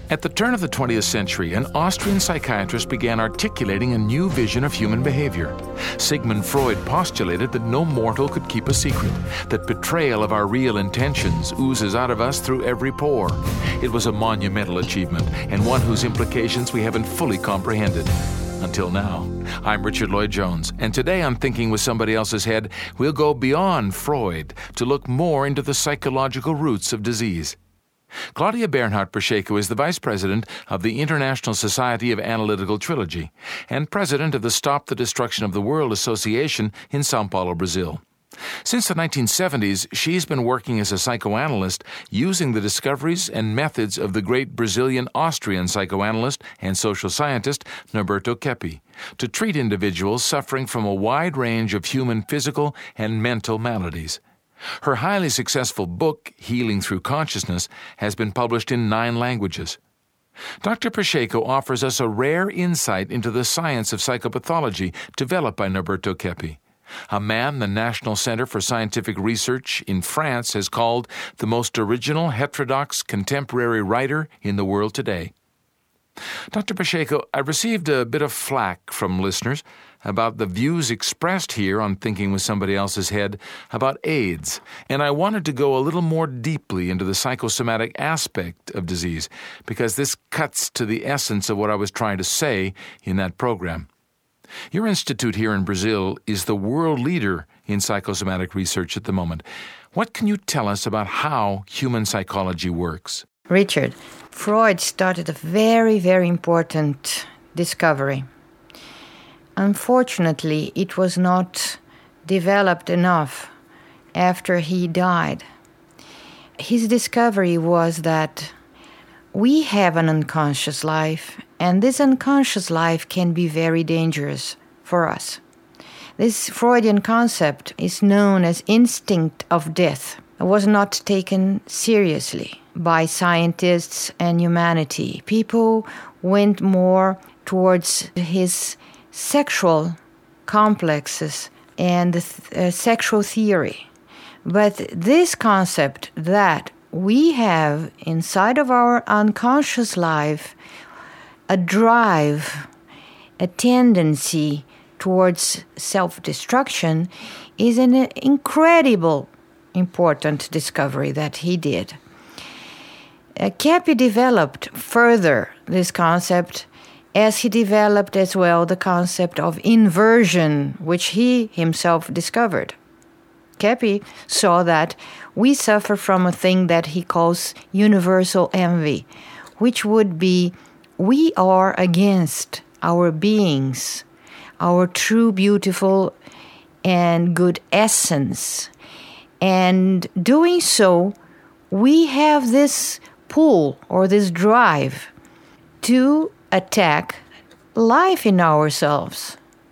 At the turn of the 20th century, an Austrian psychiatrist began articulating a new vision of human behavior. Sigmund Freud postulated that no mortal could keep a secret, that betrayal of our real intentions oozes out of us through every pore. It was a monumental achievement, and one whose implications we haven't fully comprehended. Until now. I'm Richard Lloyd-Jones, and today on Thinking with Somebody Else's Head, we'll go beyond Freud to look more into the psychological roots of disease. Claudia Bernhardt Pacheco is the Vice President of the International Society of Analytical Trilogy and President of the Stop the Destruction of the World Association in São Paulo, Brazil. Since the 1970s, she's been working as a psychoanalyst using the discoveries and methods of the great Brazilian-Austrian psychoanalyst and social scientist Norberto Keppe to treat individuals suffering from a wide range of human physical and mental maladies. Her highly successful book, Healing Through Consciousness, has been published in 9 languages. Dr. Pacheco offers us a rare insight into the science of psychopathology developed by Norberto Keppe, a man the National Center for Scientific Research in France has called the most original heterodox contemporary writer in the world today. Dr. Pacheco, I received a bit of flack from listeners about the views expressed here on Thinking with Somebody Else's Head about AIDS, and I wanted to go a little more deeply into the psychosomatic aspect of disease, because this cuts to the essence of what I was trying to say in that program. Your institute here in Brazil is the world leader in psychosomatic research at the moment. What can you tell us about how human psychology works? Richard, Freud started a very, very important discovery. Unfortunately, it was not developed enough after he died. His discovery was that we have an unconscious life, and this unconscious life can be very dangerous for us. This Freudian concept is known as instinct of death. It was not taken seriously by scientists and humanity. People went more towards his sexual complexes and sexual theory. But this concept that we have inside of our unconscious life a drive, a tendency towards self-destruction is an incredible important discovery that he did. Keppe developed further this concept as he developed as well the concept of inversion, which he himself discovered. Keppe saw that we suffer from a thing that he calls universal envy, which would be we are against our beings, our true, beautiful, and good essence. And doing so, we have this pull or this drive to attack life in ourselves.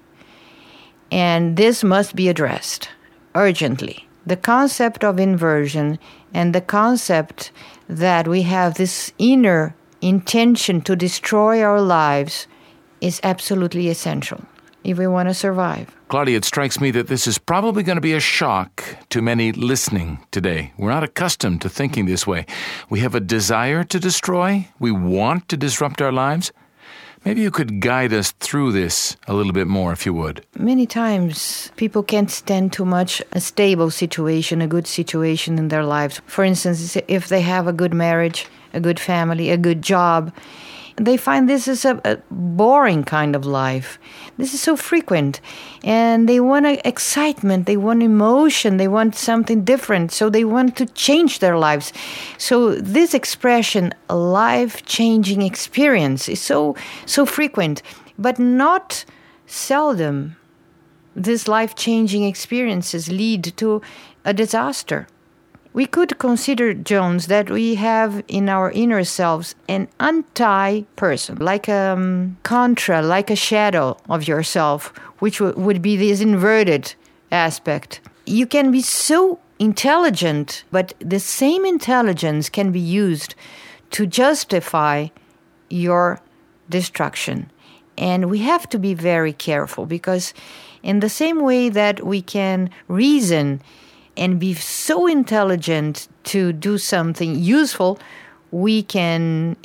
And this must be addressed urgently. The concept of inversion and the concept that we have this inner intention to destroy our lives is absolutely essential if we want to survive. Claudia, it strikes me that this is probably going to be a shock to many listening today. We're not accustomed to thinking this way. We have a desire to destroy. We want to disrupt our lives. Maybe you could guide us through this a little bit more, if you would. Many times, people can't stand too much a stable situation, a good situation in their lives. For instance, if they have a good marriage, a good family, a good job, they find this is a boring kind of life. This is so frequent. And they want excitement, they want emotion, they want something different. So they want to change their lives. So this expression, a life-changing experience, is so frequent. But not seldom, these life-changing experiences lead to a disaster. We could consider, Jones, that we have in our inner selves an anti-person, like a contra, like a shadow of yourself, which would be this inverted aspect. You can be so intelligent, but the same intelligence can be used to justify your destruction. And we have to be very careful, because in the same way that we can reason and be so intelligent to do something useful, we can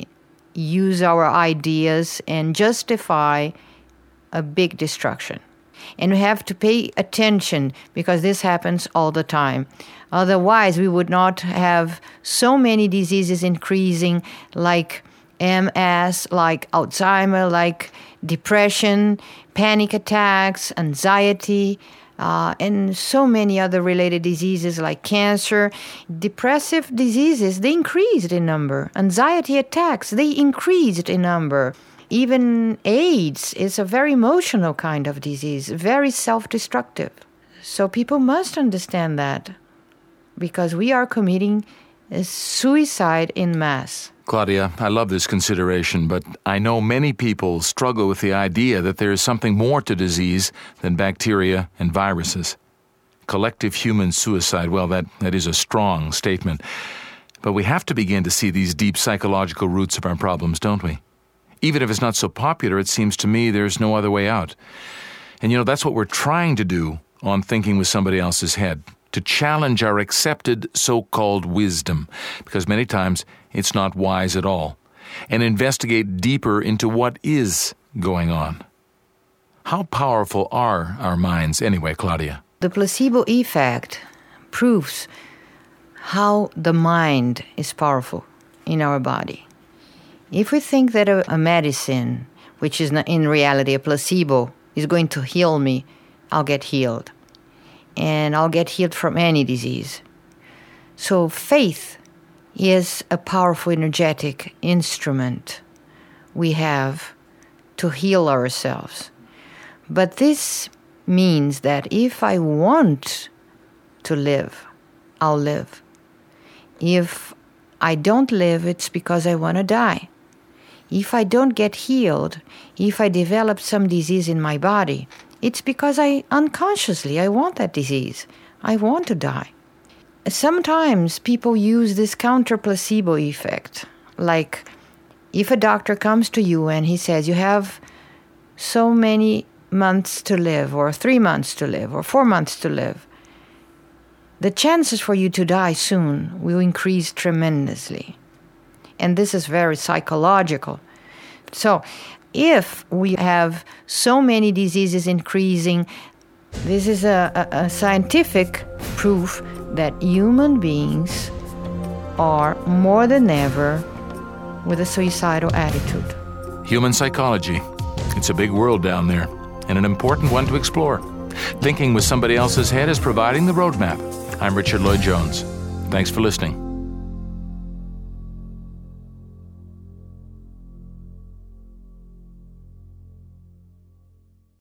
use our ideas and justify a big destruction. And we have to pay attention because this happens all the time. Otherwise, we would not have so many diseases increasing like MS, like Alzheimer, like depression, panic attacks, anxiety, and so many other related diseases like cancer. Depressive diseases, they increased in number. Anxiety attacks, they increased in number. Even AIDS is a very emotional kind of disease, very self-destructive. So people must understand that because we are committing suicide in mass. Claudia, I love this consideration, but I know many people struggle with the idea that there is something more to disease than bacteria and viruses. Collective human suicide, well, that is a strong statement. But we have to begin to see these deep psychological roots of our problems, don't we? Even if it's not so popular, it seems to me there's no other way out. And that's what we're trying to do on Thinking with Somebody Else's Head, to challenge our accepted so-called wisdom, because many times it's not wise at all, and investigate deeper into what is going on. How powerful are our minds anyway, Claudia? The placebo effect proves how the mind is powerful in our body. If we think that a medicine, which is in reality a placebo, is going to heal me, I'll get healed. And I'll get healed from any disease. So faith is a powerful, energetic instrument we have to heal ourselves. But this means that if I want to live, I'll live. If I don't live, it's because I want to die. If I don't get healed, if I develop some disease in my body, it's because unconsciously I want that disease. I want to die. Sometimes people use this counter-placebo effect. Like if a doctor comes to you and he says, you have so many months to live, or 3 months to live, or 4 months to live, the chances for you to die soon will increase tremendously. And this is very psychological. So if we have so many diseases increasing, this is a scientific proof that human beings are more than ever with a suicidal attitude. Human psychology. It's a big world down there, and an important one to explore. Thinking with Somebody Else's Head is providing the roadmap. I'm Richard Lloyd-Jones. Thanks for listening.